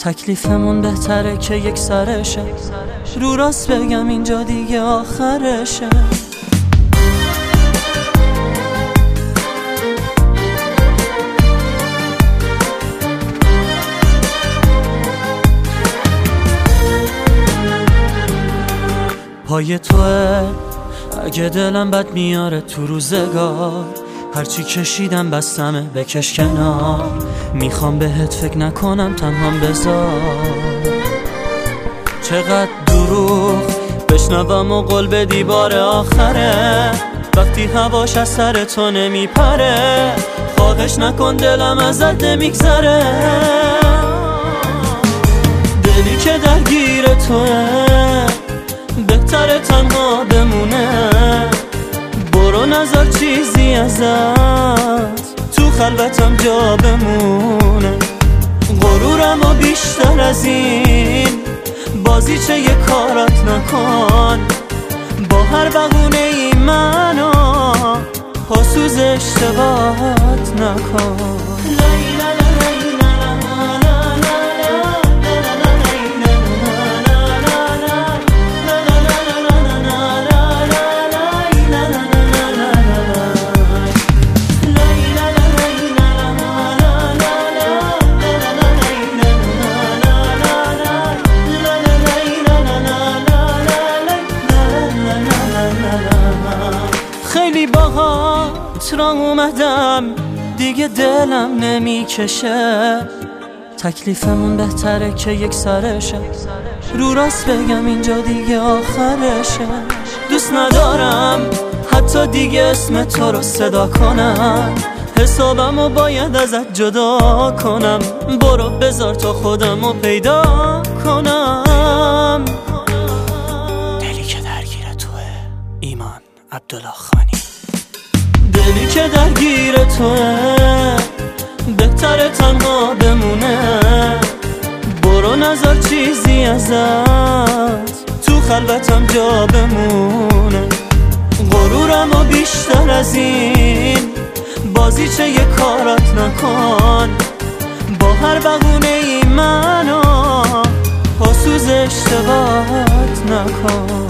تکلیفمون بهتره که یک سرشه، رو راست بگم اینجا دیگه آخرشه. پای توه اگه دلم بد میاره تو روزگار، هرچی کشیدم بستمه بکش کنار. میخوام بهت فکر نکنم تنهام بذار، چقدر دروغ بشنوم و قول بدی بار آخره. وقتی هواش از سر تو نمیپره، خواهش نکن دلم ازت نمیگذره. دلی که درگیر توه بهتره تنها بمونه، برو نذار چیزی ازت تو خلوتم جا بمونه. غرورم و بیشتر از این بازیچه یه کارات نکن، با هر بهونه ای منو پاسوز اشتباهات نکن. خیلی باهات راه اومدم دیگه دلم نمیکشه، تکلیفمون بهتره که یک سرشه، رو راست بگم اینجا دیگه آخرشه. دوست ندارم حتی دیگه اسم تو رو صدا کنم، حسابمو باید ازت جدا کنم. برو بذار تا خودمو پیدا کنم. دلی که درگیر توه ایمان عبدالله خانی. دلی که درگیر توه بهتره تنها بمونه، برو نذار چیزی ازت تو خلوتم جا بمونه. غرورم و بیشتر از این بازیچه یه کارات نکن، با هر بهونه ای منو پاسوز اشتباهات نکن.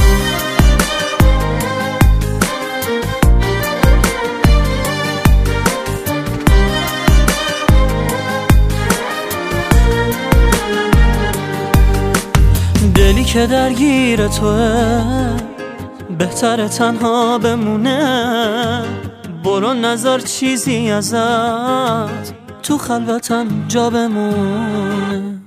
دلی که درگیر توه بهتره تنها بمونه، برو نذار چیزی ازت تو خلوتم جا بمونه.